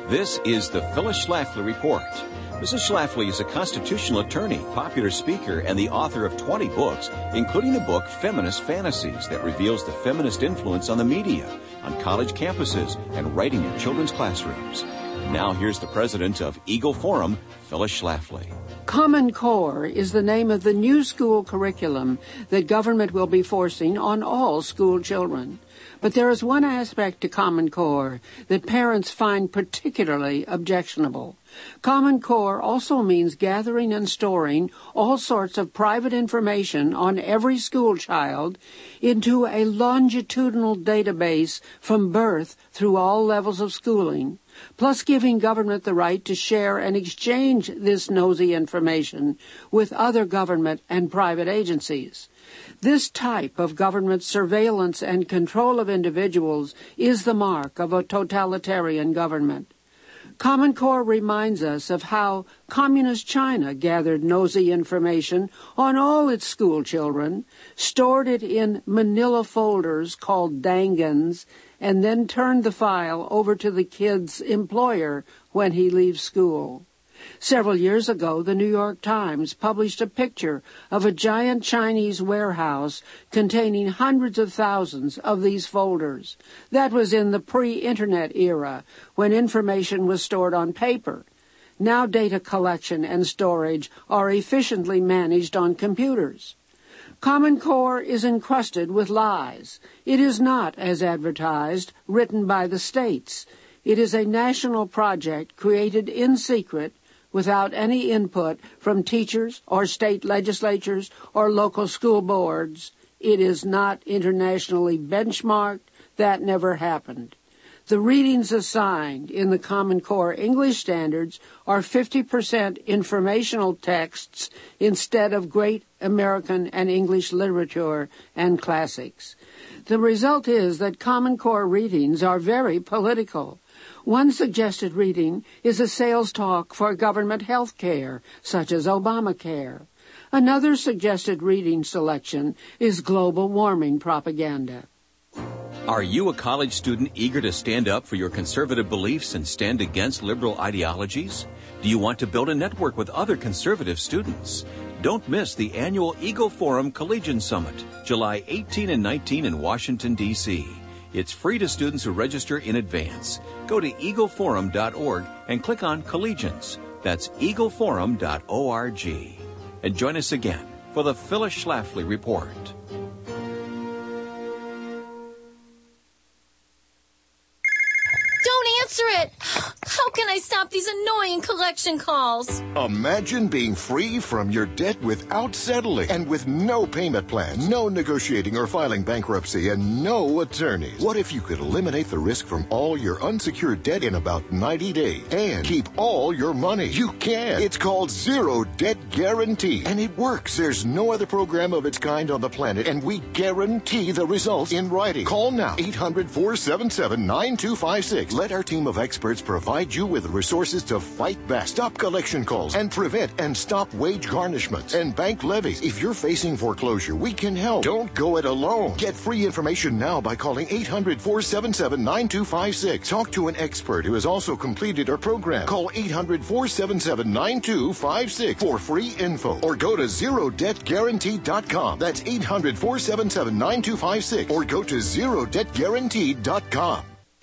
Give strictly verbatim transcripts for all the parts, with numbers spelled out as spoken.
This is the Phyllis Schlafly Report. Missus Schlafly is a constitutional attorney, popular speaker, and the author of twenty books, including the book Feminist Fantasies that reveals the feminist influence on the media, on college campuses, and writing in children's classrooms. And now here's the president of Eagle Forum, Phyllis Schlafly. Common Core is the name of the new school curriculum that government will be forcing on all school children. But there is one aspect to Common Core that parents find particularly objectionable. Common Core also means gathering and storing all sorts of private information on every school child into a longitudinal database from birth through all levels of schooling, plus giving government the right to share and exchange this nosy information with other government and private agencies. This type of government surveillance and control of individuals is the mark of a totalitarian government. Common Core reminds us of how Communist China gathered nosy information on all its school children, stored it in manila folders called dangans, and then turned the file over to the kid's employer when he leaves school. Several years ago, the New York Times published a picture of a giant Chinese warehouse containing hundreds of thousands of these folders. That was in the pre-internet era, when information was stored on paper. Now data collection and storage are efficiently managed on computers. Common Core is encrusted with lies. It is not, as advertised, written by the states. It is a national project created in secret without any input from teachers or state legislatures or local school boards. It is not internationally benchmarked. That never happened. The readings assigned in the Common Core English standards are fifty percent informational texts instead of great American and English literature and classics. The result is that Common Core readings are very political. One suggested reading is a sales talk for government health care, such as Obamacare. Another suggested reading selection is global warming propaganda. Are you a college student eager to stand up for your conservative beliefs and stand against liberal ideologies? Do you want to build a network with other conservative students? Don't miss the annual Eagle Forum Collegian Summit, July eighteenth and nineteenth in Washington, D C It's free to students who register in advance. Go to eagle forum dot org and click on Collegians. That's eagle forum dot org. And join us again for the Phyllis Schlafly Report. Answer it! How can I stop these annoying collection calls? Imagine being free from your debt without settling and with no payment plans, no negotiating or filing bankruptcy, and no attorneys. What if you could eliminate the risk from all your unsecured debt in about ninety days and keep all your money? You can. It's called Zero Debt Guarantee, and it works. There's no other program of its kind on the planet, and we guarantee the results in writing. Call now, eight hundred, four seven seven, nine two five six. Let our team of experts provide you with the resources to fight back, stop collection calls, and prevent and stop wage garnishments and bank levies. If you're facing foreclosure, we can help. Don't go it alone. Get free information now by calling eight hundred, four seven seven, nine two five six. Talk to an expert who has also completed our program. Call eight hundred, four seven seven, nine two five six for free info, or go to zero debt guarantee dot com. That's eight hundred, four seven seven, nine two five six, or go to zero debt guarantee dot com.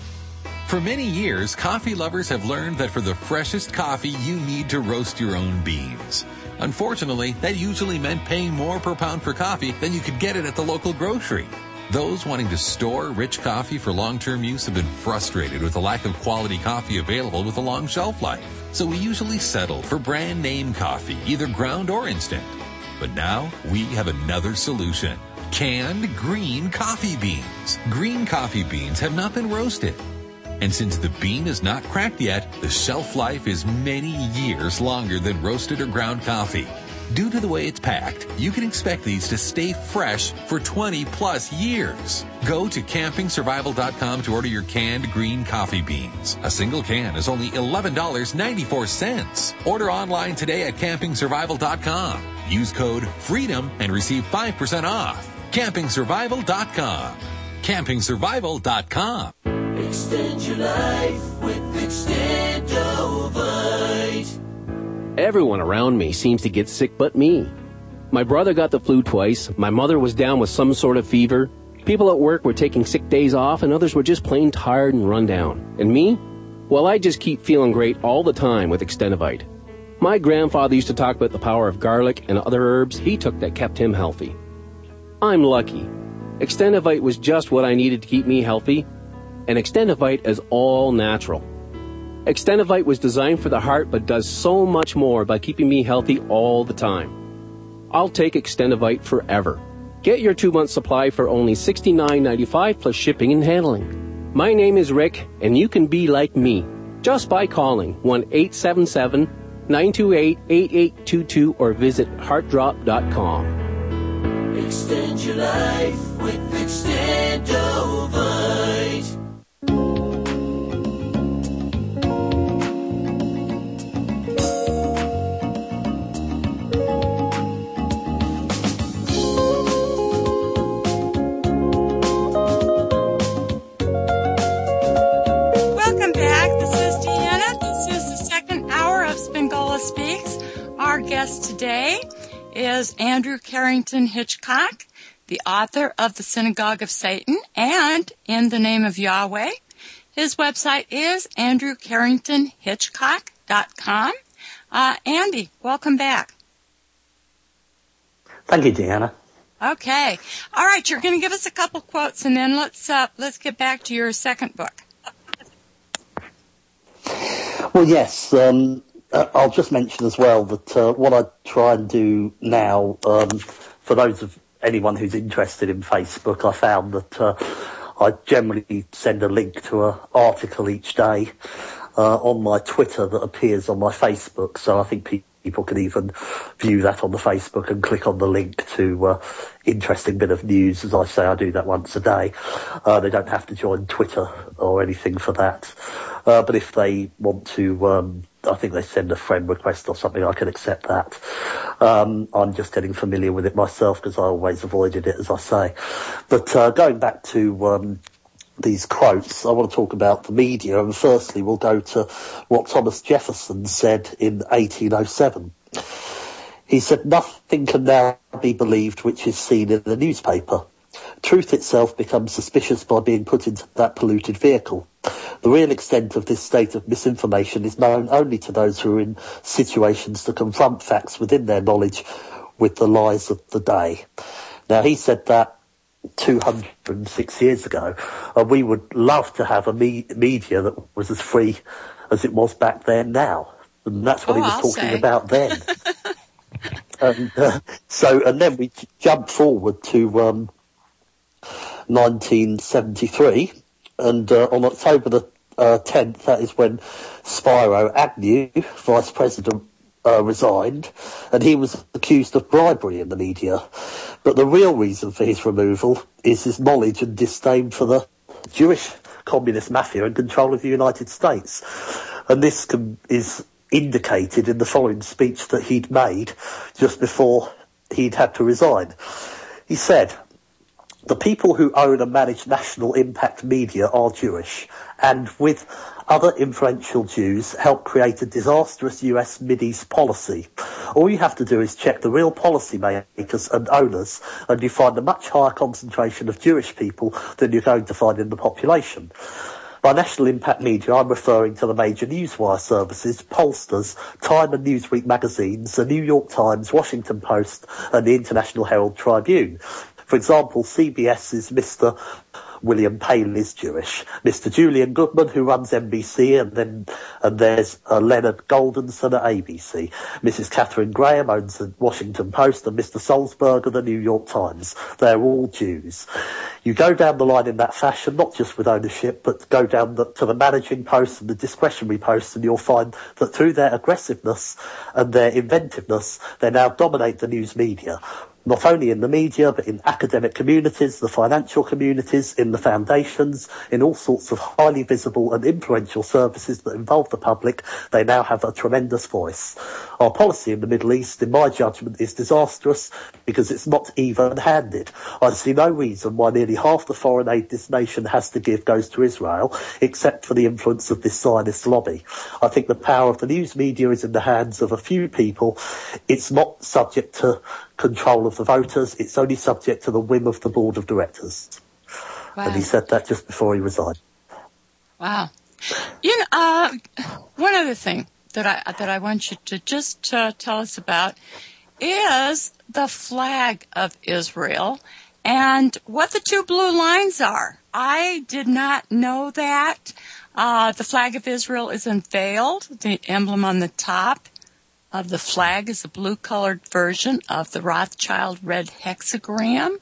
For many years, coffee lovers have learned that for the freshest coffee, you need to roast your own beans. Unfortunately, that usually meant paying more per pound for coffee than you could get it at the local grocery. Those wanting to store rich coffee for long-term use have been frustrated with the lack of quality coffee available with a long shelf life. So we usually settle for brand name coffee, either ground or instant. But now, we have another solution. Canned green coffee beans. Green coffee beans have not been roasted. And since the bean is not cracked yet, the shelf life is many years longer than roasted or ground coffee. Due to the way it's packed, you can expect these to stay fresh for twenty plus years. Go to camping survival dot com to order your canned green coffee beans. A single can is only eleven dollars and ninety-four cents. Order online today at camping survival dot com. Use code FREEDOM and receive five percent off. camping survival dot com. camping survival dot com. Extend your life with Extendovite. Everyone around me seems to get sick but me. My brother got the flu twice, my mother was down with some sort of fever, people at work were taking sick days off, and others were just plain tired and run down. And me? Well, I just keep feeling great all the time with Extendovite. My grandfather used to talk about the power of garlic and other herbs he took that kept him healthy. I'm lucky. Extendovite was just what I needed to keep me healthy, and Extendovite is all natural. Extendovite was designed for the heart but does so much more by keeping me healthy all the time. I'll take Extendovite forever. Get your two-month supply for only sixty-nine ninety-five plus shipping and handling. My name is Rick, and you can be like me just by calling one eight seven seven, nine two eight, eight eight two two or visit heart drop dot com. Extend your life with Extendovite. Our guest today is Andrew Carrington Hitchcock, the author of The Synagogue of Satan and In the Name of Yahweh. His website is andrew carrington hitchcock dot com. Uh, Andy, welcome back. Thank you, Deanna. Okay. All right, you're going to give us a couple quotes, and then let's uh, let's get back to your second book. Well, yes. Um, Uh, I'll just mention as well that uh, what I try and do now, um, for those of anyone who's interested in Facebook, I found that uh, I generally send a link to an article each day uh, on my Twitter that appears on my Facebook. So I think pe- people can even view that on the Facebook and click on the link to uh, interesting bit of news. As I say, I do that once a day. Uh, they don't have to join Twitter or anything for that. Uh, but if they want to, um, I think they send a friend request or something, I can accept that. Um, I'm just getting familiar with it myself because I always avoided it, as I say. But uh, going back to um, these quotes, I want to talk about the media. And firstly, we'll go to what Thomas Jefferson said in eighteen oh seven. He said, "Nothing can now be believed which is seen in the newspaper. Truth itself becomes suspicious by being put into that polluted vehicle. The real extent of this state of misinformation is known only to those who are in situations to confront facts within their knowledge with the lies of the day." Now, he said that two hundred six years ago, and we would love to have a me- media that was as free as it was back then now. And that's what oh, he was I'll talking say. about then. and uh, so, and then we jump forward to um, nineteen seventy-three, and uh, on October the uh, tenth, that is when Spiro Agnew, Vice President, uh, resigned, and he was accused of bribery in the media. But the real reason for his removal is his knowledge and disdain for the Jewish communist mafia in control of the United States. And this can, is indicated in the following speech that he'd made just before he'd had to resign. He said, "The people who own and manage national impact media are Jewish, and with other influential Jews help create a disastrous U S Mideast policy. All you have to do is check the real policy makers and owners, and you find a much higher concentration of Jewish people than you're going to find in the population." By national impact media, I'm referring to the major newswire services, pollsters, Time and Newsweek magazines, the New York Times, Washington Post, and the International Herald Tribune. For example, C B S's Mister William Palin is Jewish. Mister Julian Goodman, who runs N B C, and then and there's uh, Leonard Goldenson at A B C. Missus Catherine Graham owns the Washington Post, and Mister Sulzberger the New York Times. They're all Jews. You go down the line in that fashion, not just with ownership, but go down the, to the managing posts and the discretionary posts, and you'll find that through their aggressiveness and their inventiveness, they now dominate the news media. not only in the media, but in academic communities, the financial communities, in the foundations, in all sorts of highly visible and influential services that involve the public. They now have a tremendous voice. Our policy in the Middle East, in my judgment, is disastrous because it's not even-handed. I see no reason why nearly half the foreign aid this nation has to give goes to Israel, except for the influence of this Zionist lobby. I think the power of the news media is in the hands of a few people. It's not subject to control of the voters. It's only subject to the whim of the board of directors. Wow. And he said that just before he resigned. Wow. You know, uh, one other thing that I that I want you to just uh, tell us about is the flag of Israel and what the two blue lines are. I did not know that. Uh, the flag of Israel is unveiled. The emblem on the top of the flag is a blue-colored version of the Rothschild red hexagram.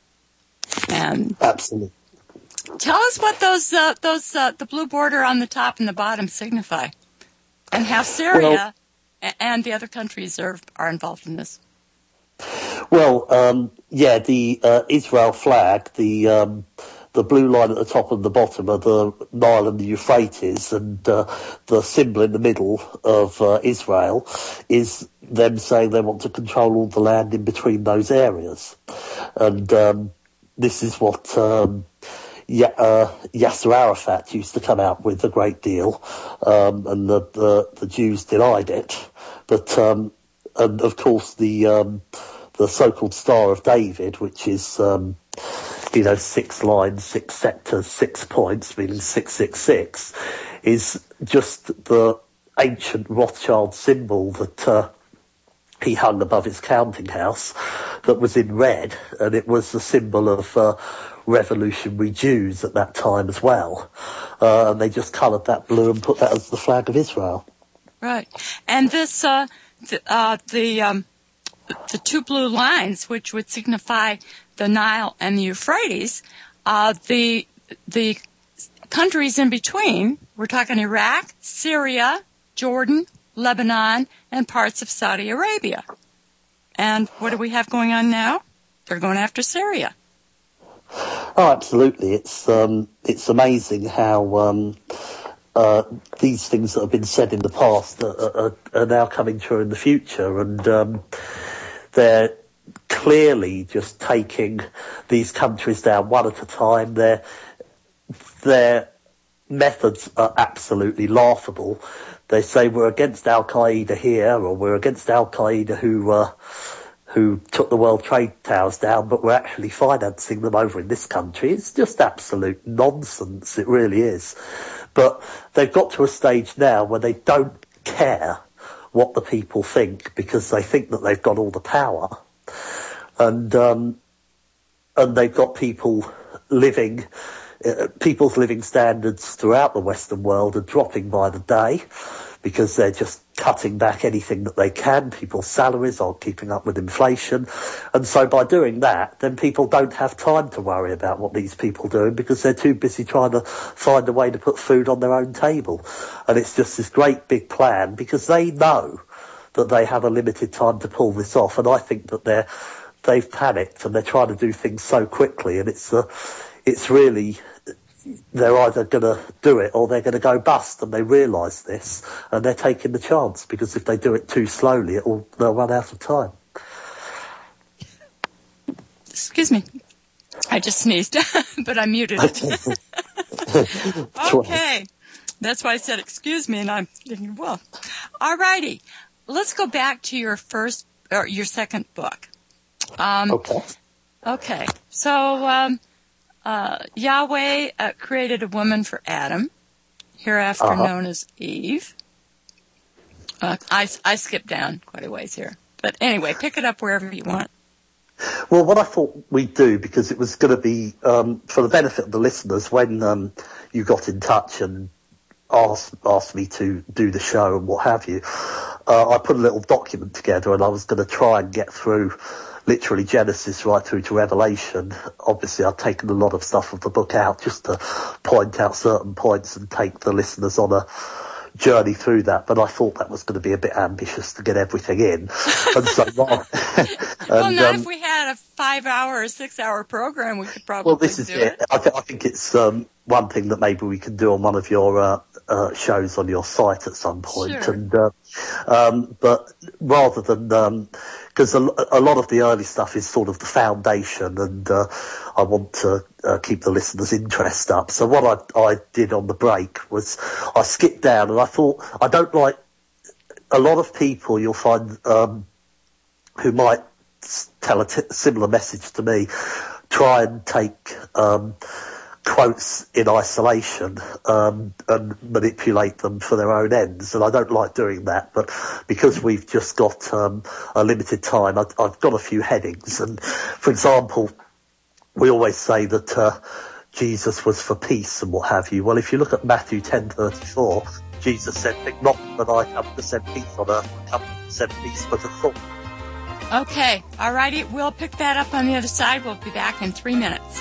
And absolutely. Tell us what those uh, those uh, the blue border on the top and the bottom signify, and how Syria well, and the other countries are are involved in this. Well, um, yeah, the uh, Israel flag, the um, the blue line at the top and the bottom are the Nile and the Euphrates, and uh, the symbol in the middle of uh, Israel is them saying they want to control all the land in between those areas. And um, this is what um, yeah, uh, Yasser Arafat used to come out with a great deal, um, and the, the, the Jews denied it. But um, and of course the um, the so-called Star of David, which is um, you know, six lines, six sectors, six points, meaning six six six, is just the ancient Rothschild symbol that uh, he hung above his counting house that was in red, and it was the symbol of uh, revolutionary Jews at that time as well. Uh, and they just coloured that blue and put that as the flag of Israel. Right. And this, uh, the, uh, the, um, the two blue lines, which would signify the Nile and the Euphrates, uh, the, the countries in between, we're talking Iraq, Syria, Jordan, Lebanon, and parts of Saudi Arabia. And what do we have going on now? They're going after Syria. Oh, absolutely. It's, um, it's amazing how, um, uh, these things that have been said in the past are, are, are now coming true in the future. And, um, they're clearly just taking these countries down one at a time. Their, their methods are absolutely laughable. They say we're against Al-Qaeda here, or we're against Al-Qaeda who, uh, who took the World Trade Towers down, but we're actually financing them over in this country. It's just absolute nonsense. It really is. But they've got to a stage now where they don't care what the people think, because they think that they've got all the power. And, um, and they've got people living, uh, people's living standards throughout the Western world are dropping by the day, because they're just cutting back anything that they can. People's salaries aren't keeping up with inflation. And so by doing that, then people don't have time to worry about what these people are doing, because they're too busy trying to find a way to put food on their own table. And it's just this great big plan, because they know that they have a limited time to pull this off. And I think that they're, they've panicked and they're trying to do things so quickly. And it's, uh, it's really, they're either going to do it or they're going to go bust, and they realise this, and they're taking the chance, because if they do it too slowly, it'll, they'll run out of time. Excuse me. I just sneezed, but I muted it. Okay. That's why I said excuse me, and I'm thinking, well, all righty. Let's go back to your first, or your second book. Um, okay. Okay. So, um, Uh, Yahweh uh, created a woman for Adam, hereafter uh-huh. known as Eve. Uh, I, I skipped down quite a ways here. But anyway, pick it up wherever you want. Well, what I thought we'd do, because it was going to be um, for the benefit of the listeners, when um, you got in touch and asked, asked me to do the show and what have you, uh, I put a little document together, and I was going to try and get through literally Genesis right through to Revelation. Obviously, I've taken a lot of stuff of the book out just to point out certain points and take the listeners on a journey through that. But I thought that was going to be a bit ambitious to get everything in. And so, and, well, not um, if we had had a five-hour or six-hour program, we could probably Well, this is do it. it. I, th- I think it's um, one thing that maybe we can do on one of your uh, uh, shows on your site at some point. Sure. And uh, um, but rather than because um, a, a lot of the early stuff is sort of the foundation, and uh, I want to uh, keep the listeners' interest up. So what I, I did on the break was I skipped down, and I thought I don't like a lot of people. You'll find um, who might tell a t- similar message to me, try and take um, quotes in isolation um, and manipulate them for their own ends, and I don't like doing that. But because we've just got um, a limited time, I, I've got a few headings. And for example, we always say that uh, Jesus was for peace and what have you. Well, if you look at Matthew ten thirty-four, Jesus said, "Think not that I come to send peace on earth, I come to send peace but a sword." Okay, all righty. We'll pick that up on the other side. We'll be back in three minutes.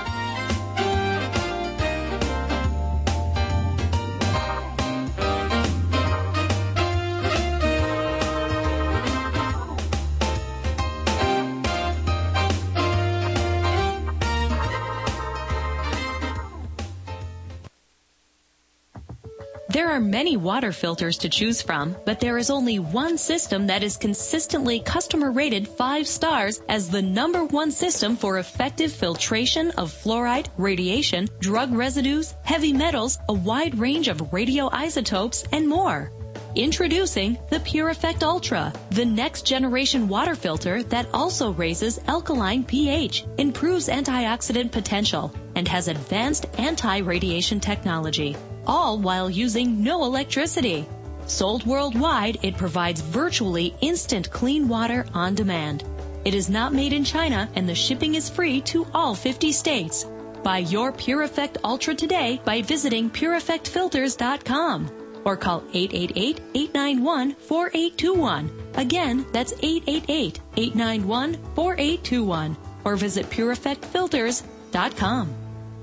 There are many water filters to choose from, but there is only one system that is consistently customer rated five stars as the number one system for effective filtration of fluoride, radiation, drug residues, heavy metals, a wide range of radioisotopes, and more. Introducing the Pure Effect Ultra, the next generation water filter that also raises alkaline pH, improves antioxidant potential, and has advanced anti-radiation technology, all while using no electricity. Sold worldwide, it provides virtually instant clean water on demand. It is not made in China, and the shipping is free to all fifty states. Buy your Pure Effect Ultra today by visiting pure effect filters dot com. Or call eight eight eight, eight nine one, four eight two one. Again, that's eight eight eight, eight nine one, four eight two one. Or visit pure effect filters dot com.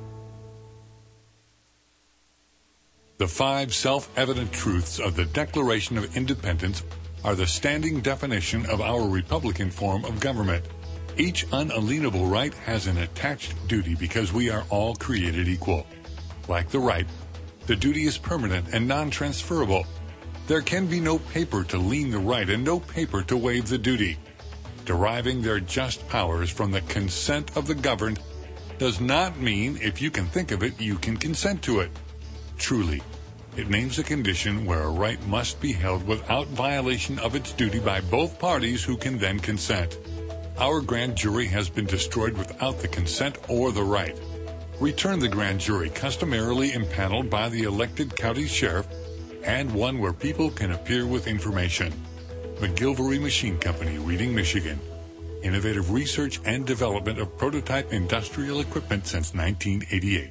The five self-evident truths of the Declaration of Independence are the standing definition of our Republican form of government. Each unalienable right has an attached duty because we are all created equal. Like the right, the duty is permanent and non-transferable. There can be no paper to lien the right and no paper to waive the duty. Deriving their just powers from the consent of the governed does not mean if you can think of it, you can consent to it. Truly, it names a condition where a right must be held without violation of its duty by both parties who can then consent. Our grand jury has been destroyed without the consent or the right. Return the grand jury customarily impaneled by the elected county sheriff and one where people can appear with information. McGilvery Machine Company, Reading, Michigan. Innovative research and development of prototype industrial equipment since nineteen eighty-eight.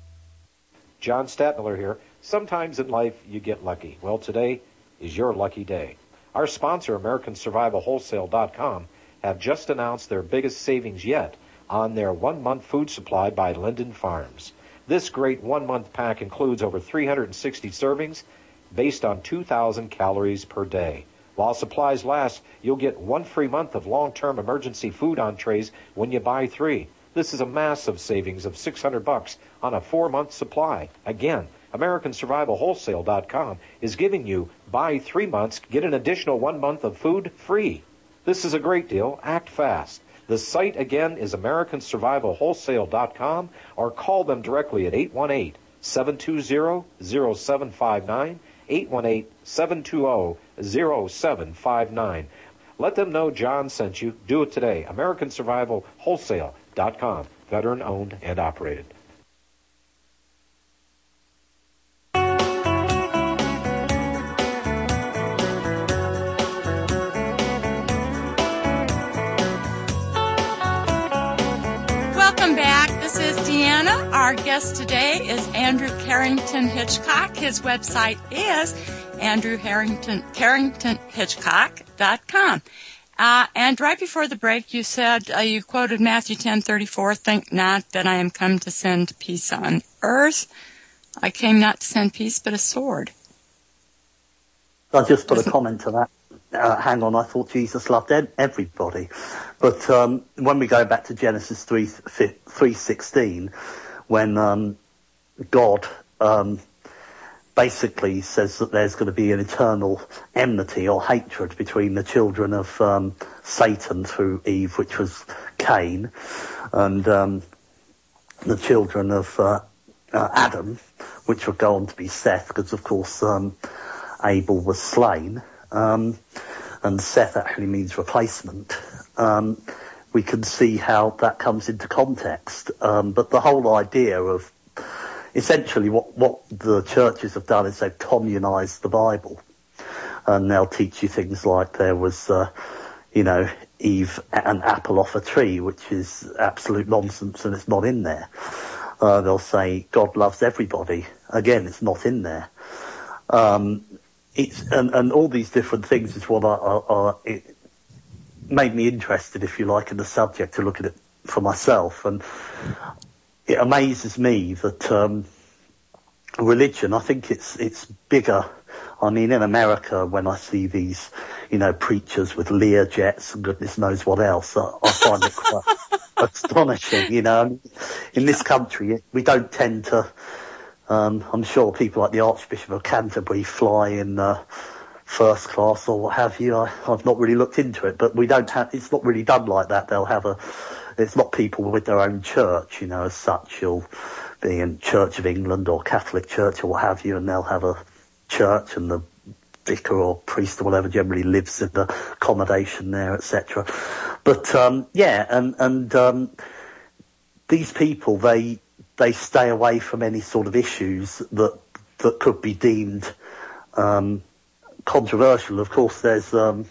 John Statmiller here. Sometimes in life you get lucky. Well, today is your lucky day. Our sponsor, American Survival Wholesale dot com, have just announced their biggest savings yet on their one-month food supply by Linden Farms. This great one-month pack includes over three hundred sixty servings based on two thousand calories per day. While supplies last, you'll get one free month of long-term emergency food entrees when you buy three. This is a massive savings of six hundred bucks on a four-month supply. Again, American Survival Wholesale dot com is giving you buy three months, get an additional one month of food free. This is a great deal. Act fast. The site, again, is American Survival Wholesale dot com, or call them directly at eight one eight, seven two zero, zero seven five nine, eight one eight, seven two zero, zero seven five nine. Let them know John sent you. Do it today. American Survival Wholesale dot com, veteran-owned and operated. Welcome back. This is Deanna. Our guest today is Andrew Carrington Hitchcock. His website is Andrew Harrington, Carrington Hitchcock dot com. Uh, and right before the break, you said, uh, you quoted Matthew ten thirty-four, think not that I am come to send peace on earth. I came not to send peace, but a sword. I just put a comment to that. uh, hang on, I thought Jesus loved everybody. But um, when we go back to Genesis three sixteen, when um, God um, basically says that there's going to be an eternal enmity or hatred between the children of um, Satan through Eve, which was Cain, and um, the children of uh, uh, Adam, which would go on to be Seth, because of course um, Abel was slain, um, and Seth actually means replacement. Um, we can see how that comes into context, um, but the whole idea of essentially what, what the churches have done is they've communized the Bible, and they'll teach you things like there was, uh, you know, Eve an apple off a tree, which is absolute nonsense and it's not in there. Uh, they'll say God loves everybody. Again, it's not in there. Um, it's and, and all these different things is what are, are it made me interested, if you like, in the subject to look at it for myself. And it amazes me that um, religion, I think it's it's bigger. I mean, in America, when I see these, you know, preachers with Lear jets and goodness knows what else, I, I find it quite astonishing. You know, in this country, we don't tend to. Um, I'm sure people like the Archbishop of Canterbury fly in uh, first class or what have you. I, I've not really looked into it, but we don't have. It's not really done like that. They'll have a. It's not people with their own church, you know, as such. You'll be in Church of England or Catholic Church or what have you, and they'll have a church and the vicar or priest or whatever generally lives in the accommodation there, et cetera. But um, yeah, and and um, these people, they they stay away from any sort of issues that that could be deemed um, controversial. Of course, there's um,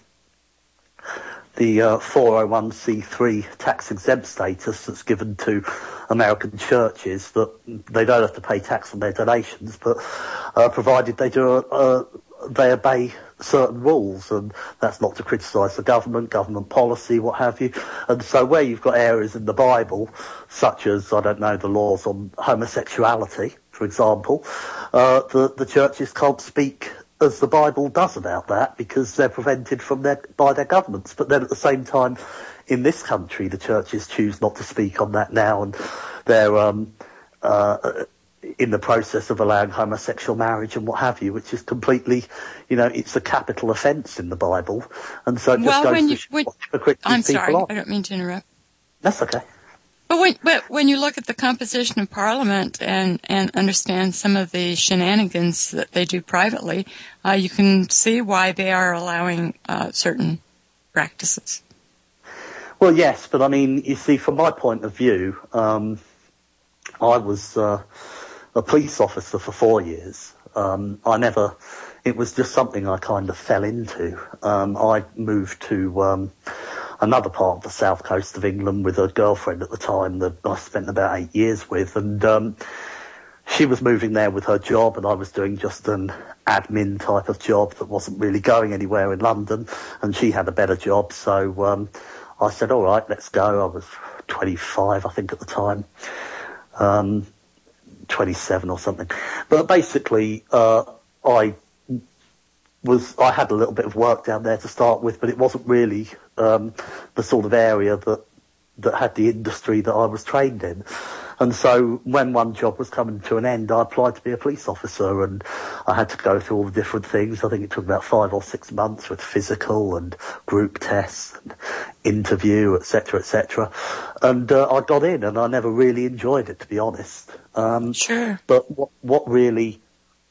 the uh, four oh one c three tax exempt status that's given to American churches, that they don't have to pay tax on their donations, but uh, provided they do uh, they obey certain rules, and that's not to criticise the government, government policy, what have you. And so where you've got areas in the Bible, such as, I don't know, the laws on homosexuality, for example, uh, the, the churches can't speak as the Bible does about that because they're prevented from their by their governments. But then at the same time, in this country, the churches choose not to speak on that now, and they're um, uh, in the process of allowing homosexual marriage and what have you, which is completely, you know, it's a capital offence in the Bible, and so it just well, goes when to you, show when, what hypocrites I'm people sorry, are. I don't mean to interrupt. That's okay. But when, but when you look at the composition of Parliament and, and understand some of the shenanigans that they do privately, uh, you can see why they are allowing uh, certain practices. Well, yes, but I mean, you see, from my point of view, um, I was uh, a police officer for four years. Um, I never, it was just something I kind of fell into. Um, I moved to um, another part of the south coast of England with a girlfriend at the time that I spent about eight years with, and um, she was moving there with her job, and I was doing just an admin type of job that wasn't really going anywhere in London, and she had a better job, so um, I said, all right, let's go. I was twenty-five, I think, at the time, um, twenty-seven or something. But basically, uh, I was, I had a little bit of work down there to start with, but it wasn't really um, the sort of area that that had the industry that I was trained in. And so when one job was coming to an end, I applied to be a police officer, and I had to go through all the different things. I think it took about five or six months with physical and group tests and interview, et cetera, et cetera. And uh, I got in, and I never really enjoyed it, to be honest. Um, sure. But what, what really,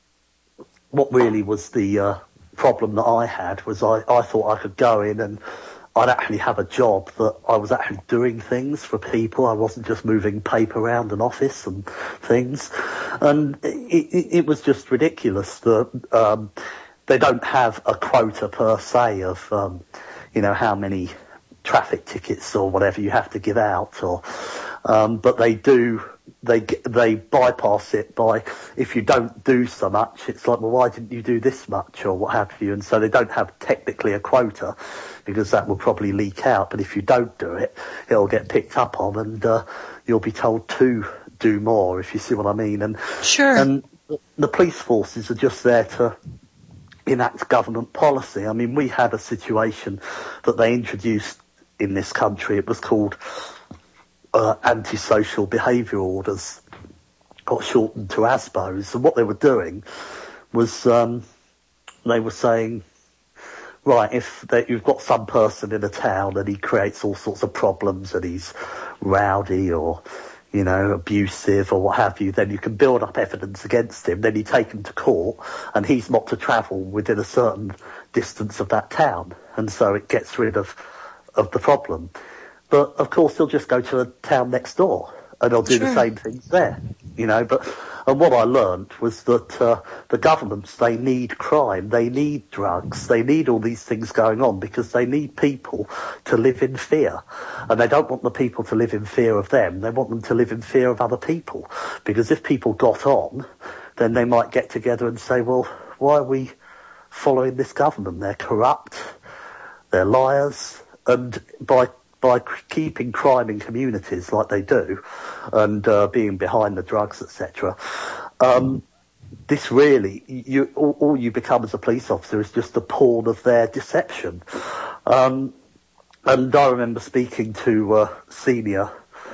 what really was the uh, problem that I had was I, I thought I could go in and I'd actually have a job that I was actually doing things for people. I wasn't just moving paper around an office and things. And it, it, it was just ridiculous that um, they don't have a quota per se of, um, you know, how many traffic tickets or whatever you have to give out, or um, but they do. They they bypass it by, if you don't do so much, it's like, well, why didn't you do this much or what have you? And so they don't have technically a quota, because that will probably leak out. But if you don't do it, it'll get picked up on, and uh, you'll be told to do more, if you see what I mean. And sure. And the police forces are just there to enact government policy. I mean, we had a situation that they introduced in this country. It was called uh, antisocial behaviour orders, got shortened to A S B Os. And what they were doing was um, they were saying, right, if they, you've got some person in a town and he creates all sorts of problems and he's rowdy or, you know, abusive or what have you, then you can build up evidence against him. Then you take him to court and he's not to travel within a certain distance of that town. And so it gets rid of, of the problem. But, of course, he'll just go to the town next door and they'll do sure. the same things there, you know. But and what I learned was that uh, the governments, they need crime, they need drugs, they need all these things going on because they need people to live in fear. And they don't want the people to live in fear of them, they want them to live in fear of other people. Because if people got on, then they might get together and say, well, why are we following this government? They're corrupt, they're liars, and by by keeping crime in communities like they do and uh, being behind the drugs, et cetera, um, this really, you, all, all you become as a police officer is just a pawn of their deception. Um, and I remember speaking to uh, Senior,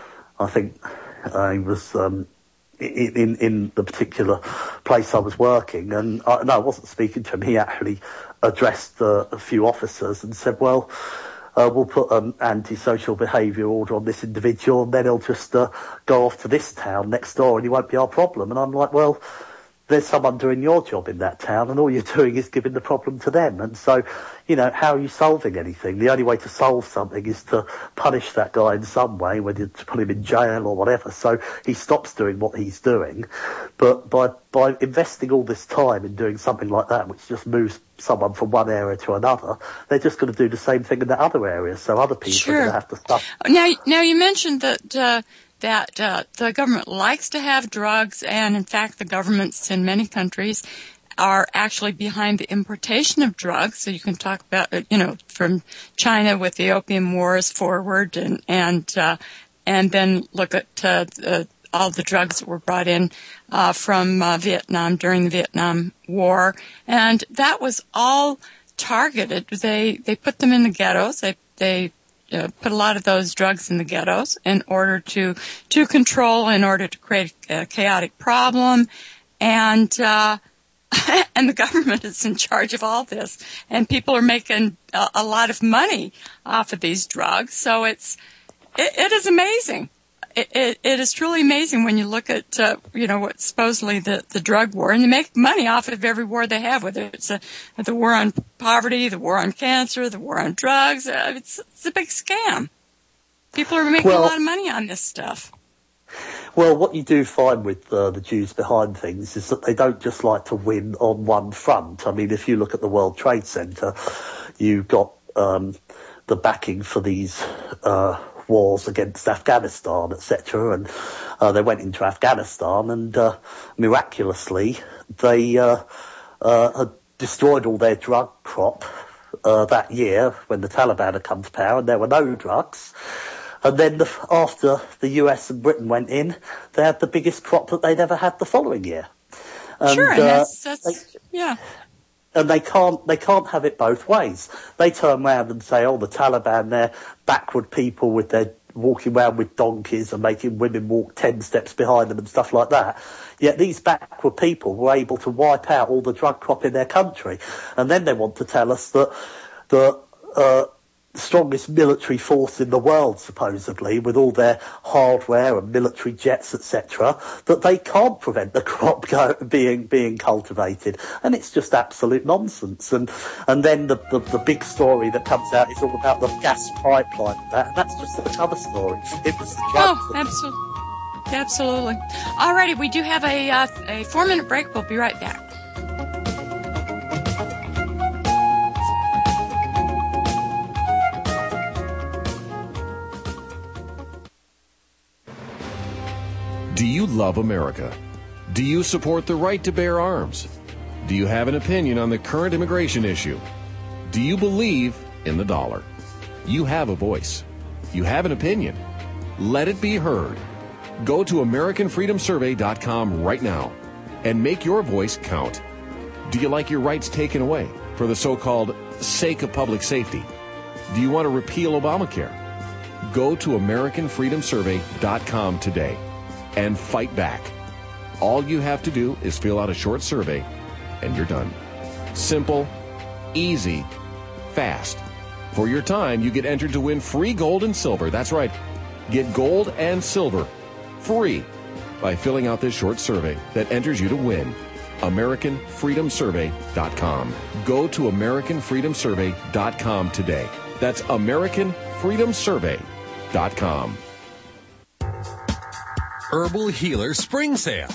I think uh, he was um, in, in, in the particular place I was working, and I, no, I wasn't speaking to him. He actually addressed uh, a few officers and said, well, Uh, we'll put an antisocial behaviour order on this individual and then he'll just uh, go off to this town next door and he won't be our problem. And I'm like, well, there's someone doing your job in that town and all you're doing is giving the problem to them. And so, you know, how are you solving anything? The only way to solve something is to punish that guy in some way, whether to put him in jail or whatever, so he stops doing what he's doing. But by by investing all this time in doing something like that, which just moves someone from one area to another, they're just going to do the same thing in the other area, so other people sure. are going to have to suffer. Now, now you mentioned that uh, that uh, the government likes to have drugs, and in fact the governments in many countries are actually behind the importation of drugs. So you can talk about, you know, from China with the opium wars forward, and and uh, and then look at uh, uh, all the drugs that were brought in uh, from uh, Vietnam during the Vietnam War, and that was all targeted. They they put them in the ghettos. They they uh, put a lot of those drugs in the ghettos in order to to control, in order to create a chaotic problem, and. Uh, And the government is in charge of all this, and people are making a, a lot of money off of these drugs. So it's it, it is amazing. It, it, it is truly amazing when you look at uh, you know what supposedly the the drug war, and they make money off of every war they have, whether it's a, the war on poverty, the war on cancer, the war on drugs. Uh, it's it's a big scam. People are making well, a lot of money on this stuff. Well, what you do find with uh, the Jews behind things is that they don't just like to win on one front. I mean, if you look at the World Trade Center, you've got um, the backing for these uh, wars against Afghanistan, et cetera. And uh, they went into Afghanistan and uh, miraculously they uh, uh, had destroyed all their drug crop uh, that year when the Taliban had come to power and there were no drugs. And then the, after the U S and Britain went in, they had the biggest crop that they'd ever had the following year. And, sure, and uh, that's, that's they, yeah. And they can't, they can't have it both ways. They turn around and say, oh, the Taliban, they're backward people with their walking around with donkeys and making women walk ten steps behind them and stuff like that. Yet these backward people were able to wipe out all the drug crop in their country. And then they want to tell us that the, uh, strongest military force in the world, supposedly, with all their hardware and military jets, et cetera, that they can't prevent the crop go, being being cultivated, and it's just absolute nonsense. And and then the, the the big story that comes out is all about the gas pipeline. That and that's just another story. It was the oh, absolutely, absolutely. Alrighty, we do have a uh, a four minute break. We'll be right back. Do you love America? Do you support the right to bear arms? Do you have an opinion on the current immigration issue? Do you believe in the dollar? You have a voice. You have an opinion. Let it be heard. Go to American Freedom Survey dot com right now and make your voice count. Do you like your rights taken away for the so-called sake of public safety? Do you want to repeal Obamacare? Go to American Freedom Survey dot com today and fight back. All you have to do is fill out a short survey and you're done. Simple, easy, fast. For your time, you get entered to win free gold and silver. That's right. Get gold and silver free by filling out this short survey that enters you to win. American Freedom Survey dot com. Go to American Freedom Survey dot com today. That's American Freedom Survey dot com. Herbal Healer Spring Sale.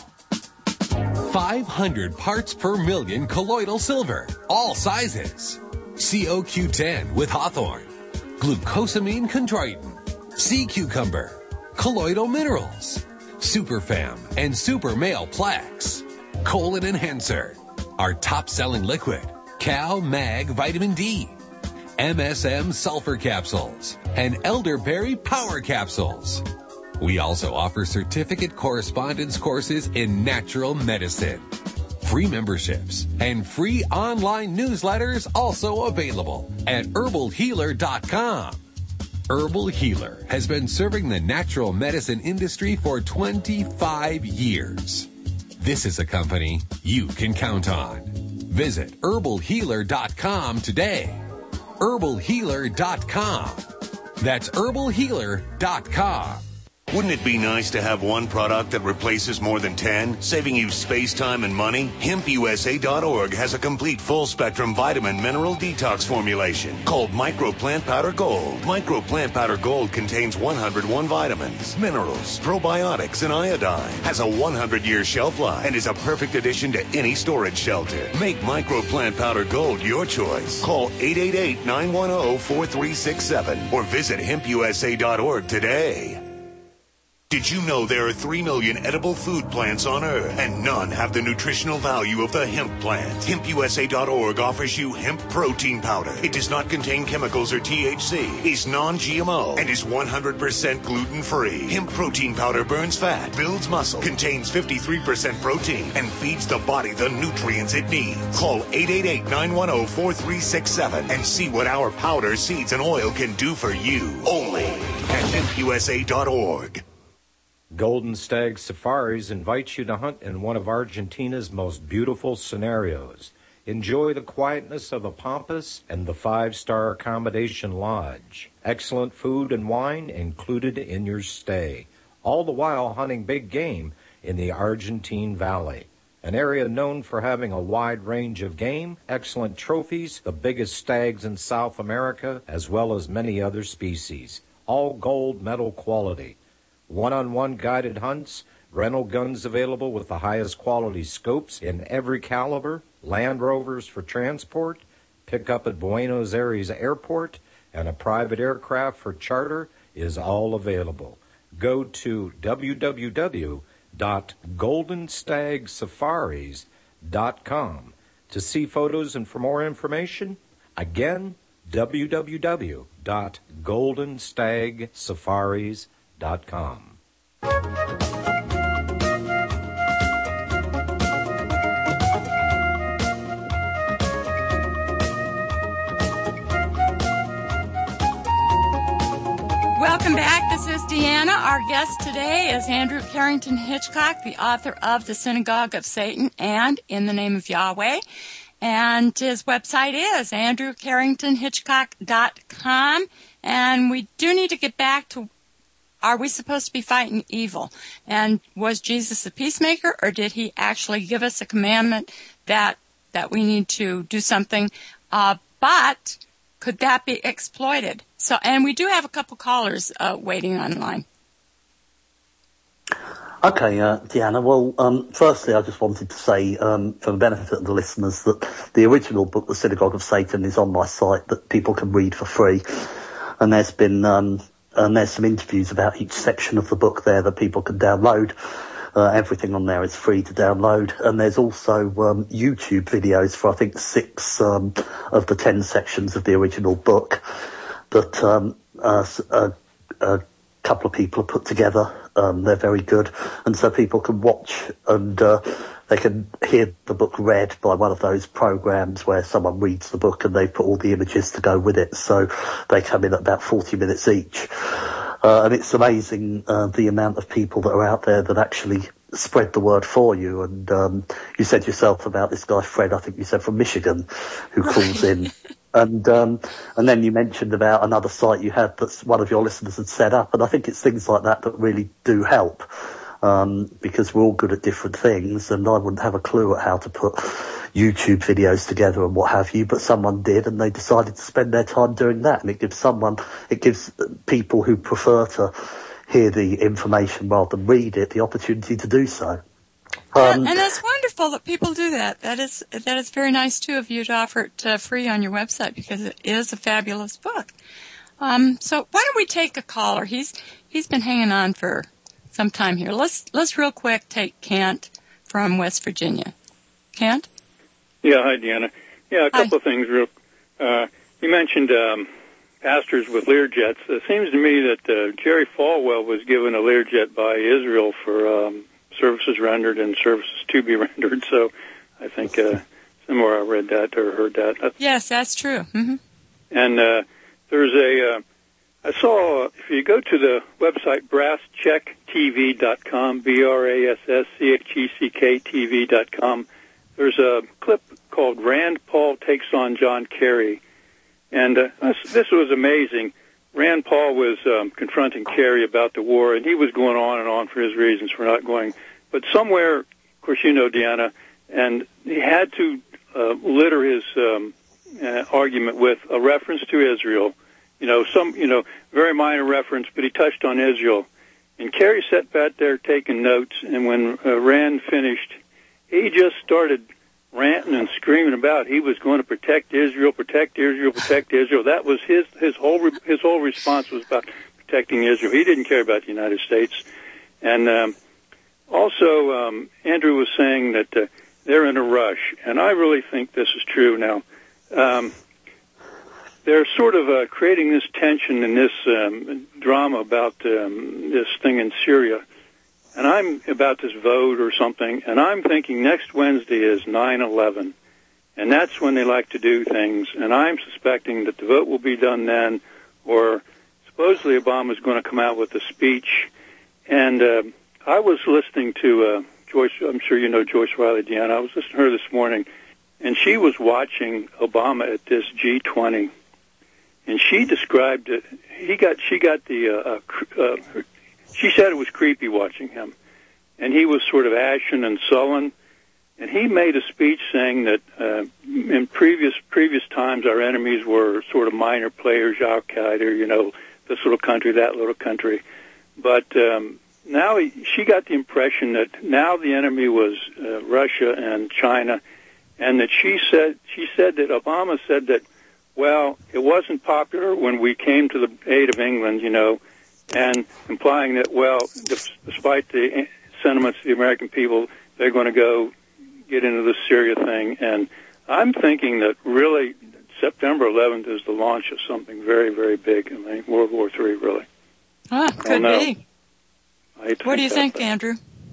five hundred parts per million colloidal silver, all sizes. C O Q ten with hawthorn, glucosamine chondroitin, sea cucumber, colloidal minerals, Superfam and Super Male Plaques, colon enhancer, our top-selling liquid, Cal Mag Vitamin D, M S M sulfur capsules, and elderberry power capsules. We also offer certificate correspondence courses in natural medicine. Free memberships and free online newsletters also available at herbal healer dot com. Herbal Healer has been serving the natural medicine industry for twenty-five years. This is a company you can count on. Visit herbal healer dot com today. herbal healer dot com. That's herbal healer dot com. Wouldn't it be nice to have one product that replaces more than ten, saving you space, time, and money? hemp U S A dot org has a complete full-spectrum vitamin mineral detox formulation called Micro Plant Powder Gold. Micro Plant Powder Gold contains one hundred one vitamins, minerals, probiotics, and iodine. Has a one hundred year shelf life and is a perfect addition to any storage shelter. Make Micro Plant Powder Gold your choice. Call eight eight eight, nine one zero, four three six seven or visit hemp U S A dot org today. Did you know there are three million edible food plants on Earth, and none have the nutritional value of the hemp plant? hemp U S A dot org offers you hemp protein powder. It does not contain chemicals or T H C, is non G M O, and is one hundred percent gluten-free. Hemp protein powder burns fat, builds muscle, contains fifty-three percent protein, and feeds the body the nutrients it needs. Call eight eight eight, nine one zero, four three six seven and see what our powder, seeds, and oil can do for you. Only at hemp U S A dot org. Golden Stag Safaris invites you to hunt in one of Argentina's most beautiful scenarios. Enjoy the quietness of the Pampas and the five-star accommodation lodge. Excellent food and wine included in your stay. All the while hunting big game in the Argentine Valley, an area known for having a wide range of game, excellent trophies, the biggest stags in South America, as well as many other species. All gold medal quality. One-on-one guided hunts, rental guns available with the highest quality scopes in every caliber, Land Rovers for transport, pickup at Buenos Aires Airport, and a private aircraft for charter is all available. Go to w w w dot golden stag safaris dot com to see photos and for more information. Again, w w w dot golden stag safaris dot com. Welcome back. This is Deanna. Our guest today is Andrew Carrington Hitchcock, the author of The Synagogue of Satan and In the Name of Yahweh. And his website is andrew carrington hitchcock dot com. And we do need to get back to, are we supposed to be fighting evil? And was Jesus a peacemaker, or did he actually give us a commandment that that we need to do something? Uh, but could that be exploited? So, and we do have a couple callers uh, waiting online. Okay, uh, Deanna. Well, um, firstly, I just wanted to say, um, for the benefit of the listeners, that the original book, The Synagogue of Satan, is on my site that people can read for free. And there's been, um, and there's some interviews about each section of the book there that people can download. Uh, everything on there is free to download. And there's also, um, YouTube videos for, I think, six, um, of the ten sections of the original book that, um, uh, a, a couple of people have put together. Um, they're very good. And so people can watch and, uh, they can hear the book read by one of those programs where someone reads the book and they put all the images to go with it. So they come in at about forty minutes each. Uh, and it's amazing uh, the amount of people that are out there that actually spread the word for you. And um, you said yourself about this guy, Fred, I think you said from Michigan, who right. calls in. And um, and then you mentioned about another site you had that one of your listeners had set up. And I think it's things like that that really do help, um, because we're all good at different things. And I wouldn't have a clue at how to put YouTube videos together and what have you, but someone did, and they decided to spend their time doing that. And it gives someone, it gives people who prefer to hear the information rather than read it the opportunity to do so. Um, and, and that's wonderful that people do that. That is that is very nice too of you to offer it uh, free on your website, because it is a fabulous book. Um, so why don't we take a caller? He's he's been hanging on for some time here. Let's let's real quick take Kent from West Virginia. Kent? Yeah, hi, Deanna. Yeah, a couple hi. of things. Real, uh, you mentioned um, pastors with Learjets. It seems to me that uh, Jerry Falwell was given a Learjet by Israel for um, services rendered and services to be rendered. So I think uh, somewhere I read that or heard that. That's, yes, that's true. Mm-hmm. And uh, there's a, uh, I saw, uh, if you go to the website brass check T V dot com, B R A S S C H E C K T V dot com, there's a clip called Rand Paul Takes on John Kerry. And uh, this, this was amazing. Rand Paul was um, confronting Kerry about the war, and he was going on and on for his reasons for not going. But somewhere, of course, you know, Deanna, and he had to uh, litter his um, uh, argument with a reference to Israel. You know, some, you know, very minor reference, but he touched on Israel. And Kerry sat back there taking notes, and when uh, Rand finished, he just started ranting and screaming about he was going to protect Israel, protect Israel, protect Israel. That was his his whole re- his whole response was about protecting Israel. He didn't care about the United States. And um, also, um, Andrew was saying that uh, they're in a rush, and I really think this is true now. Um, they're sort of uh, creating this tension and this um, drama about um, this thing in Syria. And I'm about this vote or something, and I'm thinking next Wednesday is nine eleven, and that's when they like to do things, and I'm suspecting that the vote will be done then, or supposedly Obama's going to come out with a speech. And uh, I was listening to uh, Joyce, I'm sure you know Joyce Riley, Deanna. I was listening to her this morning, and she was watching Obama at this G twenty, and she described it. He got, she got the, uh, uh, uh, she said it was creepy watching him, and he was sort of ashen and sullen. And he made a speech saying that uh, in previous previous times our enemies were sort of minor players, Al Qaeda, you know, this little country, that little country. But um, now he, she got the impression that now the enemy was uh, Russia and China, and that she said she said that Obama said that, well, it wasn't popular when we came to the aid of England, you know, and implying that, well, despite the sentiments of the American people, they're going to go get into the Syria thing. And I'm thinking that really September eleventh is the launch of something very, very big. I mean, World War Three, really. Ah, could be. What do you think, that. Andrew?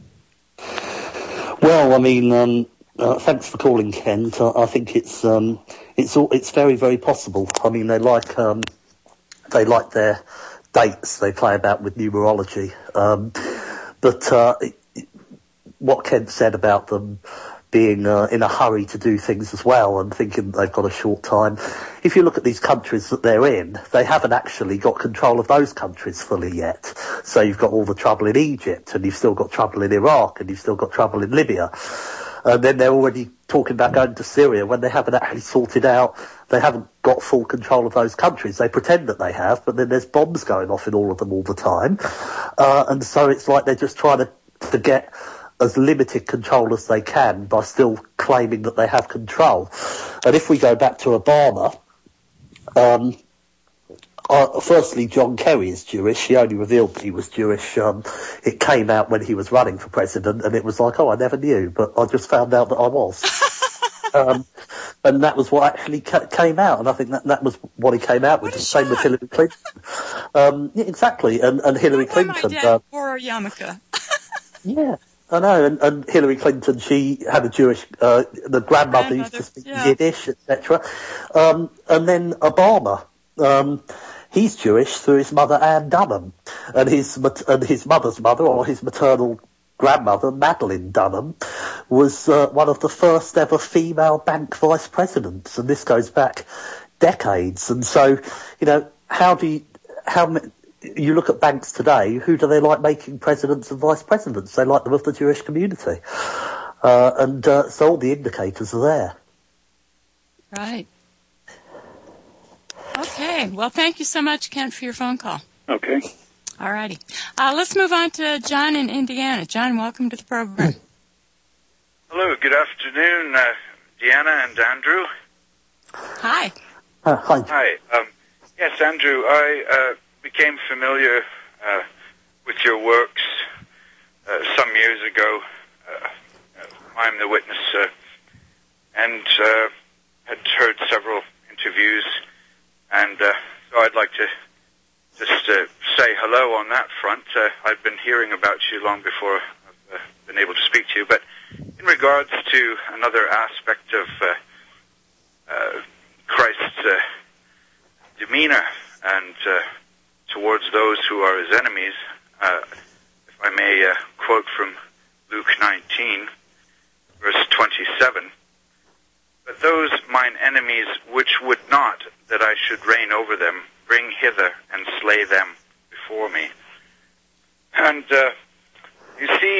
Well, I mean, um, uh, thanks for calling, Kent. I, I think it's um, it's all, it's very, very possible. I mean, they like um, they like their dates. They play about with numerology, um, but uh, what Kent said about them being uh, in a hurry to do things as well and thinking they've got a short time. If you look at these countries that they're in, they haven't actually got control of those countries fully yet. So you've got all the trouble in Egypt, and you've still got trouble in Iraq, and you've still got trouble in Libya. And then they're already talking about going to Syria when they haven't actually sorted out, they haven't got full control of those countries. They pretend that they have, but then there's bombs going off in all of them all the time. Uh, and so it's like they're just trying to, to get as limited control as they can by still claiming that they have control. And if we go back to Obama, um, uh, firstly, John Kerry is Jewish. He only revealed that he was Jewish. Um, it came out when he was running for president, and it was like, oh, I never knew, but I just found out that I was. um, and that was what actually ca- came out, and I think that, that was what he came out with. The same with Hillary Clinton. Um, yeah, exactly, and, and Hillary Why Clinton. my dad uh, wore a yarmulke. Yeah, I know, and, and Hillary Clinton, she had a Jewish, uh, the grandmother used to speak yeah. Yiddish, et cetera. Um, and then Obama, um, he's Jewish through his mother Ann Dunham, and his and his mother's mother, or his maternal grandmother, Madeline Dunham, was uh, one of the first ever female bank vice presidents, and this goes back decades. And so, you know, how do you, how you look at banks today, who do they like making presidents and vice presidents? They like them of the Jewish community. Uh, and uh, so all the indicators are there. Right. Okay. Well, thank you so much, Kent, for your phone call. Okay. All righty. Uh, let's move on to John in Indiana. John, welcome to the program. Hello. Good afternoon, uh, Deanna and Andrew. Hi. Uh, hi. Hi. Um, yes, Andrew, I uh, became familiar uh, with your works uh, some years ago. Uh, I'm the witness, uh, and uh, had heard several interviews, and uh, so I'd like to just uh, say hello on that front. Uh, I've been hearing about you long before I've uh, been able to speak to you, but in regards to another aspect of uh, uh, Christ's uh, demeanor and uh, towards those who are his enemies, uh, if I may uh, quote from Luke nineteen, verse twenty-seven, "But those mine enemies which would not that I should reign over them, bring hither and slay them before me." And uh, you see,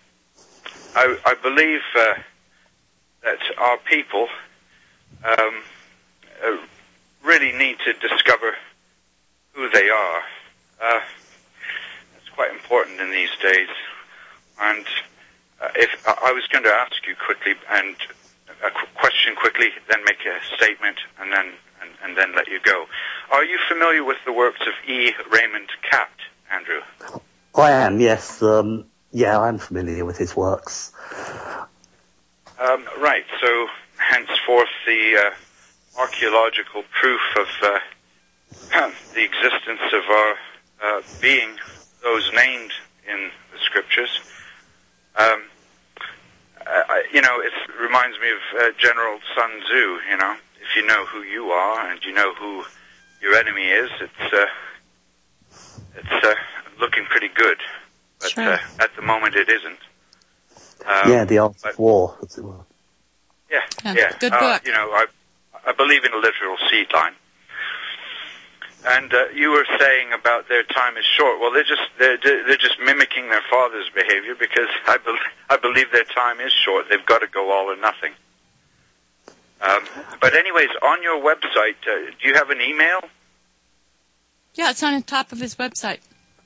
I, I believe uh, that our people um, uh, really need to discover who they are. Uh, it's quite important in these days. And uh, if I was going to ask you quickly, and a qu- question quickly, then make a statement, and then and, and then let you go. Are you familiar with the works of E. Raymond Capt, Andrew? I am, yes. Um, yeah, I'm familiar with his works. Um, right, so henceforth the uh, archaeological proof of uh, the existence of our uh, being, those named in the scriptures. Um, I, you know, it reminds me of uh, General Sun Tzu, you know. If you know who you are and you know who your enemy is, it's uh, it's uh, looking pretty good. But Sure. uh, at the moment it isn't. Um, yeah, The Art but, of War, as it were. Yeah, Yeah, yeah. good uh, book. You know, I I believe in a literal seed line. And uh, you were saying about their time is short. Well, they're just they're they're just mimicking their father's behavior, because I believe I believe their time is short. They've got to go all or nothing. Um, but anyways, on your website, uh, do you have an email? Yeah, it's on the top of his website.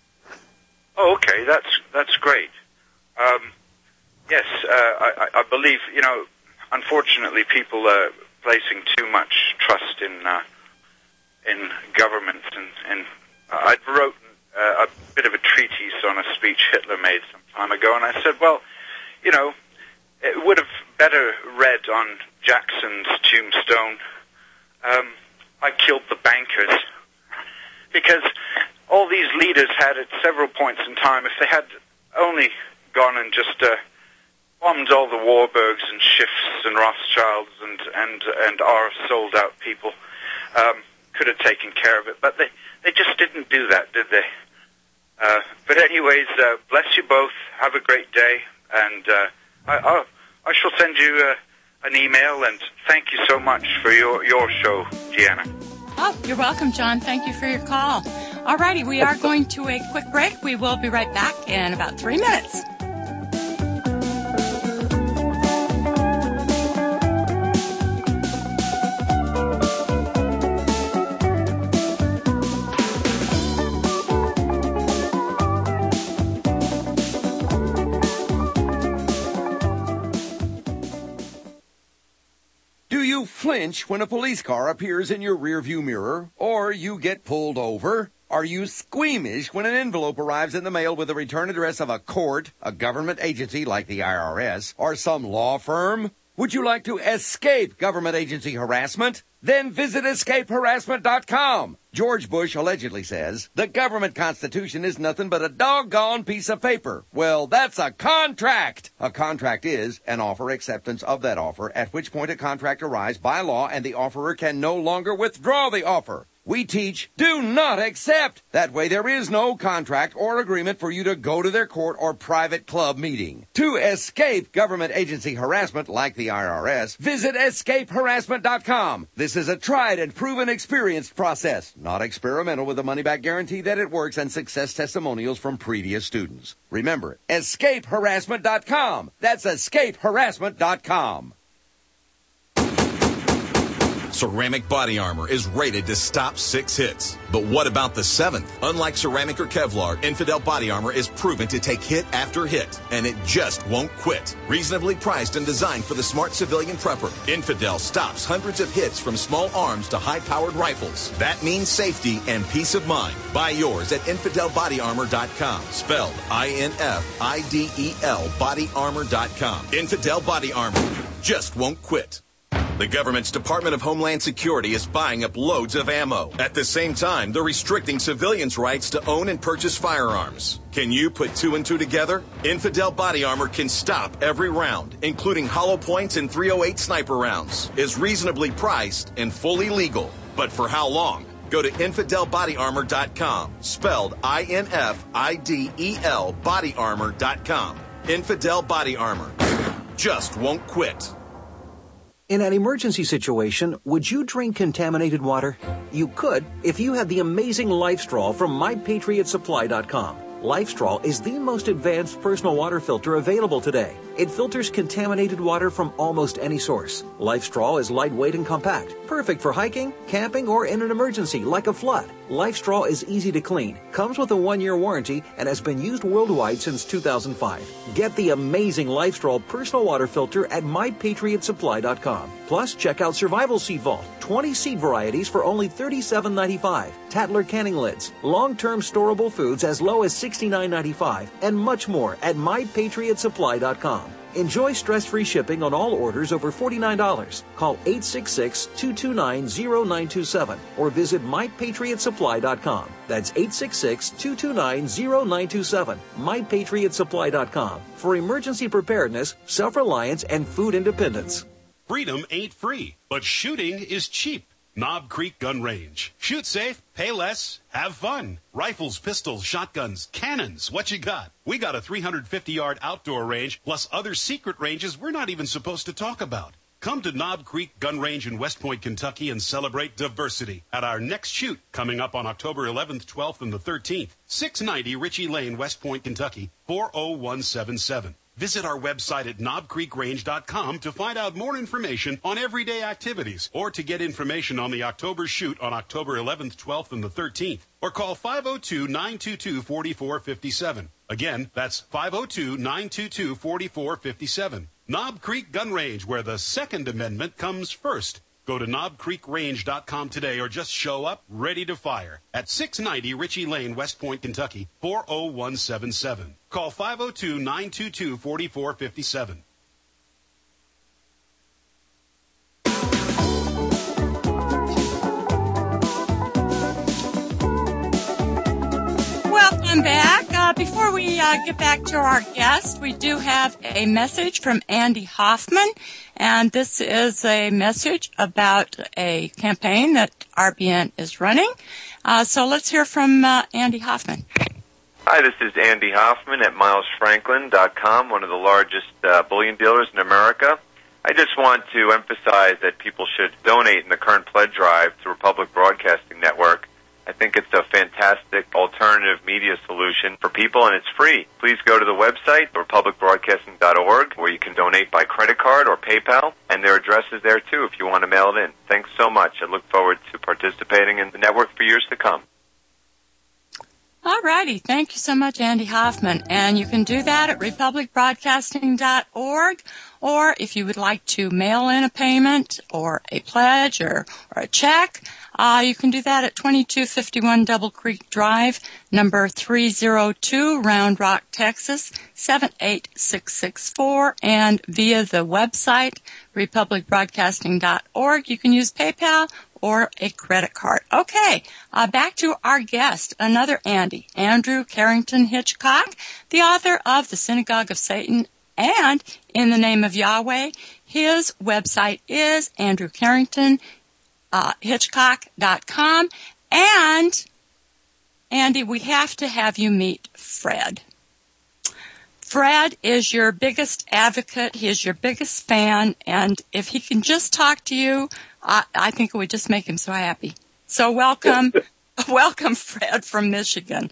Oh, okay, that's that's great. Um, yes, uh, I, I believe, you know, unfortunately, people are placing too much trust in uh, in government, and, and I wrote uh, a bit of a treatise on a speech Hitler made some time ago, and I said, well, you know, it would have better read on Jackson's tombstone, um, "I killed the bankers," because all these leaders had at several points in time, if they had only gone and just uh, bombed all the Warburgs and Schiffs and Rothschilds and and and our sold-out people, um, could have taken care of it. But they, they just didn't do that, did they? Uh, but anyways, uh, bless you both. Have a great day, and uh, I, I'll, I shall send you uh, an email, and thank you so much for your, your show, Gianna. Oh, you're welcome, John. Thank you for your call. All righty, we are going to a quick break. We will be right back in about three minutes. Flinch when a police car appears in your rearview mirror, or you get pulled over? Are you squeamish when an envelope arrives in the mail with the return address of a court, a government agency like the I R S, or some law firm? Would you like to escape government agency harassment? Then visit escape harassment dot com. George Bush allegedly says, the government constitution is nothing but a doggone piece of paper. Well, that's a contract. A contract is an offer acceptance of that offer, at which point a contract arrives by law and the offerer can no longer withdraw the offer. We teach, do not accept. That way there is no contract or agreement for you to go to their court or private club meeting. To escape government agency harassment like the I R S, visit escape harassment dot com. This is a tried and proven experienced process, not experimental, with a money-back guarantee that it works and success testimonials from previous students. Remember, escape harassment dot com. That's escape harassment dot com. Ceramic body armor is rated to stop six hits. But what about the seventh? Unlike ceramic or Kevlar, Infidel body armor is proven to take hit after hit, and it just won't quit. Reasonably priced and designed for the smart civilian prepper, Infidel stops hundreds of hits from small arms to high-powered rifles. That means safety and peace of mind. Buy yours at infidel body armor dot com, spelled I N F I D E L body armor dot com. Infidel body armor just won't quit. The government's Department of Homeland Security is buying up loads of ammo. At the same time, they're restricting civilians' rights to own and purchase firearms. Can you put two and two together? Infidel body armor can stop every round, including hollow points and three oh eight sniper rounds, is reasonably priced and fully legal. But for how long? Go to infidel body armor dot com, spelled I N F I D E L body armor dot com. Infidel body armor just won't quit. In an emergency situation, would you drink contaminated water? You could if you had the amazing LifeStraw from my patriot supply dot com. LifeStraw is the most advanced personal water filter available today. It filters contaminated water from almost any source. LifeStraw is lightweight and compact, perfect for hiking, camping, or in an emergency like a flood. LifeStraw is easy to clean, comes with a one-year warranty, and has been used worldwide since two thousand five. Get the amazing LifeStraw personal water filter at my patriot supply dot com. Plus, check out Survival Seed Vault, twenty seed varieties for only thirty-seven ninety-five, Tatler canning lids, long-term storable foods as low as sixty-nine ninety-five, and much more at my patriot supply dot com. Enjoy stress-free shipping on all orders over forty-nine dollars. Call eight six six, two two nine, zero nine two seven or visit my patriot supply dot com. That's eight six six, two two nine, zero nine two seven. my patriot supply dot com for emergency preparedness, self-reliance, and food independence. Freedom ain't free, but shooting is cheap. Knob Creek Gun Range. Shoot safe, pay less, have fun. Rifles, pistols, shotguns, cannons, what you got? We got a three hundred fifty yard outdoor range, plus other secret ranges we're not even supposed to talk about. Come to Knob Creek Gun Range in West Point, Kentucky, and celebrate diversity at our next shoot coming up on October eleventh, twelfth, and the thirteenth. six ninety Ritchie Lane, West Point, Kentucky, four oh one seven seven. Visit our website at knob creek range dot com to find out more information on everyday activities or to get information on the October shoot on October eleventh, twelfth, and the thirteenth. Or call five oh two, nine two two, four four five seven. Again, that's five oh two, nine two two, four four five seven. Knob Creek Gun Range, where the Second Amendment comes first. Go to knob creek range dot com today or just show up ready to fire at six ninety Ritchie Lane, West Point, Kentucky, four oh one seven seven. Call five oh two, nine two two, four four five seven. Welcome back. Uh, before we uh, get back to our guest, we do have a message from Andy Hoffman, and this is a message about a campaign that R B N is running. Uh, so let's hear from uh, Andy Hoffman. Hi, this is Andy Hoffman at miles franklin dot com, one of the largest uh, bullion dealers in America. I just want to emphasize that people should donate in the current pledge drive to Republic Broadcasting Network. I think it's a fantastic alternative media solution for people, and it's free. Please go to the website, republic broadcasting dot org, where you can donate by credit card or PayPal, and there are addresses there, too, if you want to mail it in. Thanks so much. I look forward to participating in the network for years to come. All righty. Thank you so much, Andy Hoffman. And you can do that at republic broadcasting dot org. Or if you would like to mail in a payment or a pledge or, or a check, uh, you can do that at twenty-two fifty-one Double Creek Drive, number three oh two, Round Rock, Texas, seven eight six six four. And via the website, republic broadcasting dot org, you can use PayPal or a credit card. Okay, uh, back to our guest, another Andy, Andrew Carrington Hitchcock, the author of The Synagogue of Satan and In the Name of Yahweh. His website is andrew carrington hitchcock dot com. And, Andy, we have to have you meet Fred. Fred is your biggest advocate. He is your biggest fan. And if he can just talk to you, I, I think it would just make him so happy. So welcome, welcome, Fred from Michigan.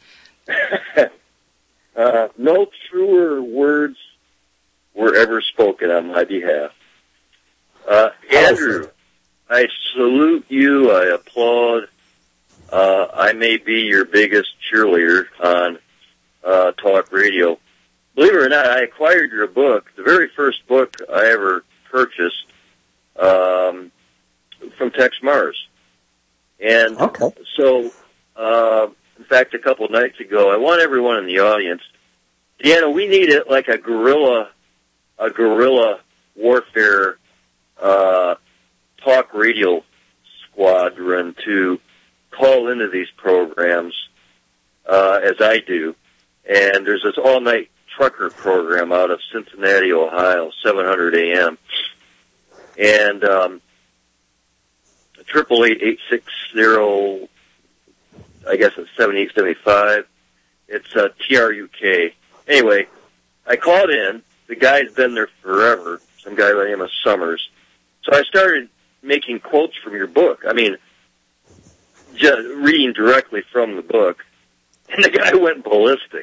uh, no truer words were ever spoken on my behalf. Uh, Andrew, I salute you. I applaud. Uh, I may be your biggest cheerleader on uh, talk radio. Believe it or not, I acquired your book, the very first book I ever purchased, um, from Tex Mars. And okay. so, uh, in fact, a couple of nights ago, I want everyone in the audience, Deanna, we need it like a guerrilla, a guerrilla warfare, uh, talk radio squadron to call into these programs, uh, as I do. And there's this all-night trucker program out of Cincinnati, Ohio, seven hundred A M. And, um, triple eight eight six zero, I guess it's seven eight seven five. It's uh, T R U K. Anyway, I called in. The guy's been there forever. Some guy by the name of Summers. So I started making quotes from your book. I mean, just reading directly from the book. And the guy went ballistic.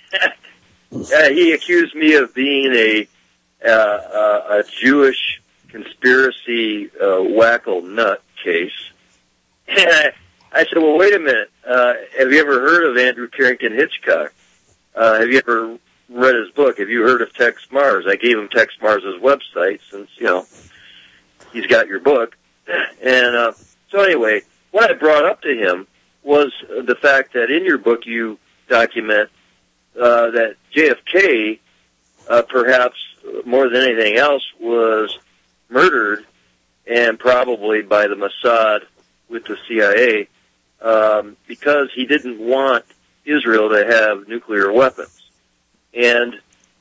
uh, he accused me of being a uh, uh, a Jewish conspiracy uh, wacko nut case. And I, I said, well, wait a minute. Uh, have you ever heard of Andrew Carrington Hitchcock? Uh, have you ever read his book? Have you heard of Tex Mars? I gave him Tex Mars' website since, you know, he's got your book. And uh, so anyway, what I brought up to him was the fact that in your book you document uh, that J F K, uh, perhaps more than anything else, was murdered, and probably by the Mossad with the C I A, um, because he didn't want Israel to have nuclear weapons. And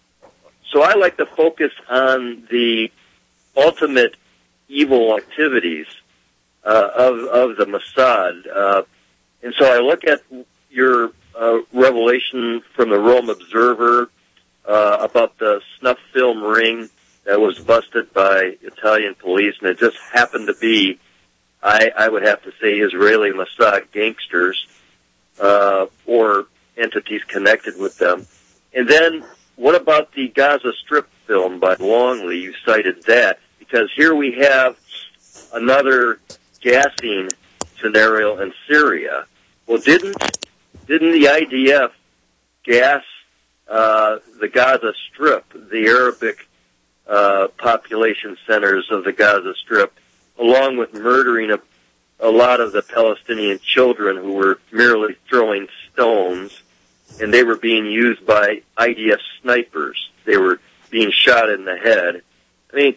so I like to focus on the ultimate evil activities uh, of of the Mossad. Uh, and so I look at your uh, revelation from the Rome Observer uh, about the snuff film ring that was busted by Italian police, and it just happened to be, I, I would have to say, Israeli Mossad gangsters uh, or entities connected with them. And then what about the Gaza Strip film by Longley? You cited that, because here we have another gassing scenario in Syria. Well, didn't didn't the I D F gas uh, the Gaza Strip, the Arabic uh, population centers of the Gaza Strip, along with murdering a, a lot of the Palestinian children who were merely throwing stones, and they were being used by I D F snipers. They were being shot in the head. I mean,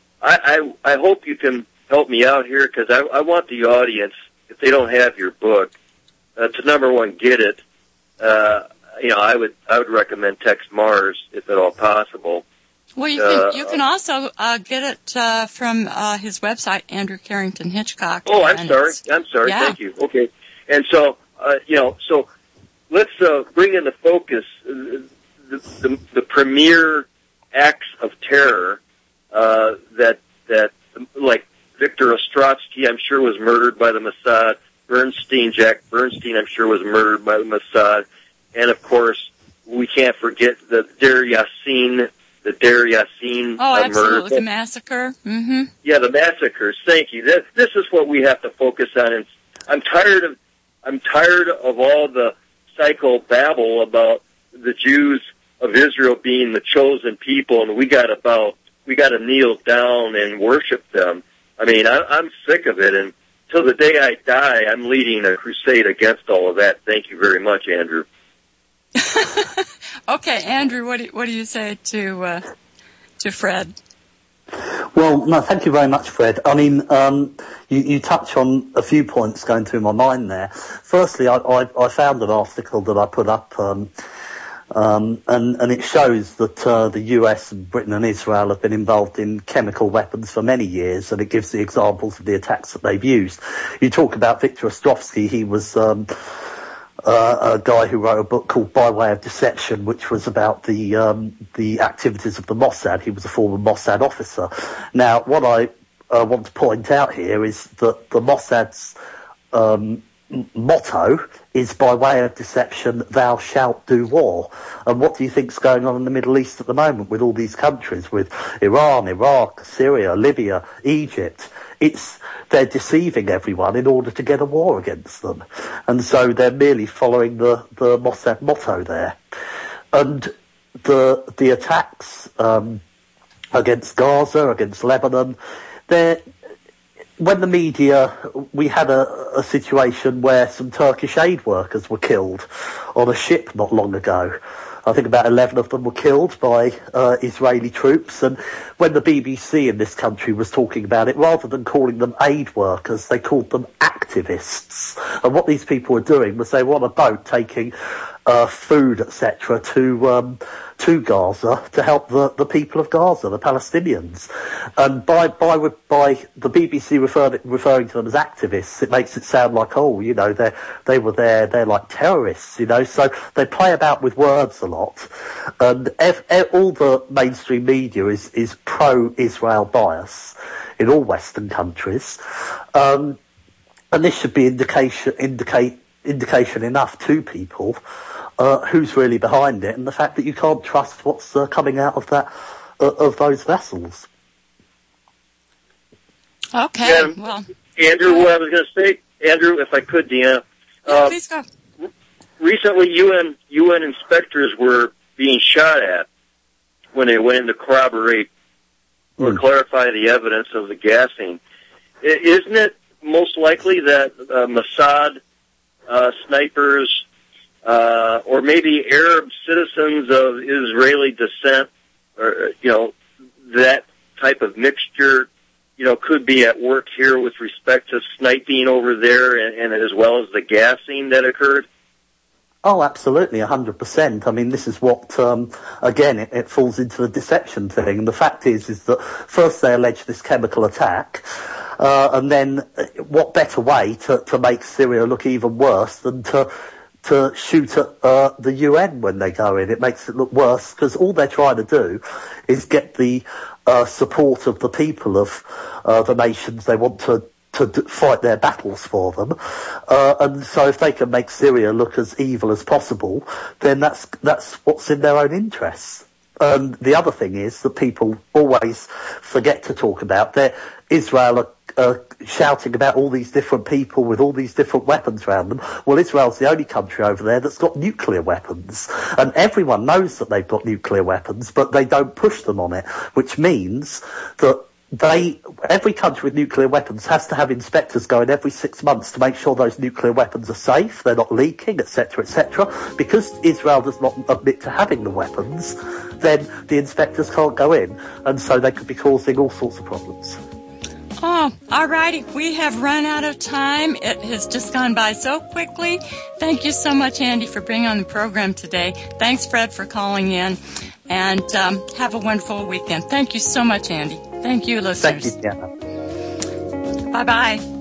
I, I, I hope you can help me out here, because I, I want the audience, if they don't have your book, uh, to number one, get it. Uh, you know, I would I would recommend Tex Mars if at all possible. Well, you can uh, you can also uh, get it uh, from uh, his website, Andrew Carrington Hitchcock. Oh, I'm sorry. I'm sorry. Yeah. Thank you. Okay, and so uh, you know, so let's uh, bring into focus the, the, the premier acts of terror uh, that that like Victor Ostrowski, I'm sure, was murdered by the Mossad. Bernstein, Jack Bernstein, I'm sure, was murdered by the Mossad. And, of course, we can't forget the Deir Yassin, the Deir Yassin oh, uh, absolutely. murder. The massacre. Mm-hmm. Yeah, the massacres. Thank you. This, this is what we have to focus on. And I'm tired of, I'm tired of all the psychobabble about the Jews of Israel being the chosen people, and we got about we got to kneel down and worship them. I mean, I, I'm sick of it, and till the day I die, I'm leading a crusade against all of that. Thank you very much, Andrew. Okay, Andrew, what do you, what do you say to uh, to Fred? Well, no, thank you very much, Fred. I mean, um, you, you touch on a few points going through my mind there. Firstly, I, I, I found an article that I put up, um, um, and, and it shows that uh, the U S, Britain and Israel have been involved in chemical weapons for many years, and it gives the examples of the attacks that they've used. You talk about Victor Ostrovsky. He was um, uh, a guy who wrote a book called By Way of Deception, which was about the um, the activities of the Mossad. He was a former Mossad officer. Now, what I uh, want to point out here is that the Mossad's um, motto is by way of deception, thou shalt do war. And what do you think's going on in the Middle East at the moment with all these countries, with Iran, Iraq, Syria, Libya, Egypt? It's, they're deceiving everyone in order to get a war against them. And so they're merely following the, the Mossad motto there. And the, the attacks, um, against Gaza, against Lebanon, they're, when the media, we had a, a situation where some Turkish aid workers were killed on a ship not long ago. I think about eleven of them were killed by uh, Israeli troops. And when the B B C in this country was talking about it, rather than calling them aid workers, they called them activists. And what these people were doing was they were on a boat taking uh, food, et cetera, to um, to Gaza to help the, the people of Gaza, the Palestinians. And by by by the B B C referred, referring to them as activists, it makes it sound like, oh, you know, they they were there, they're like terrorists, you know. So they play about with words a lot, and ev- ev- all the mainstream media is is pro-Israel bias in all Western countries, um, and this should be indication indicate indication enough to people Uh, who's really behind it, and the fact that you can't trust what's uh, coming out of that uh, of those vessels. Okay, yeah, well, Andrew, what I was going to say, Andrew, if I could, Deanna. Yeah, uh, please go. Recently, U N U N inspectors were being shot at when they went in to corroborate or mm. clarify the evidence of the gassing. I, isn't it most likely that uh, Mossad uh, snipers, Uh, or maybe Arab citizens of Israeli descent, or, you know, that type of mixture, you know, could be at work here with respect to sniping over there, and, and as well as the gassing that occurred? Oh, absolutely, one hundred percent. I mean, this is what, um, again, it, it falls into the deception thing. And the fact is, is that first they allege this chemical attack, uh, and then what better way to, to make Syria look even worse than to to shoot at uh, the U N when they go in. It makes it look worse because all they're trying to do is get the uh, support of the people of uh, the nations they want to to d- fight their battles for them. Uh, and so if they can make Syria look as evil as possible, then that's that's what's in their own interests. And the other thing is that people always forget to talk about that Israel are uh, shouting about all these different people with all these different weapons around them. Well, Israel's the only country over there that's got nuclear weapons. And everyone knows that they've got nuclear weapons, but they don't push them on it, which means that they, every country with nuclear weapons has to have inspectors going every six months to make sure those nuclear weapons are safe, they're not leaking, et cetera, et cetera. Because Israel does not admit to having the weapons, then the inspectors can't go in, and so they could be causing all sorts of problems. Oh, all righty. We have run out of time. It has just gone by so quickly. Thank you so much, Andy, for being on the program today. Thanks, Fred, for calling in. And um, have a wonderful weekend. Thank you so much, Andy. Thank you, listeners. Thank you, Deanna. Bye-bye.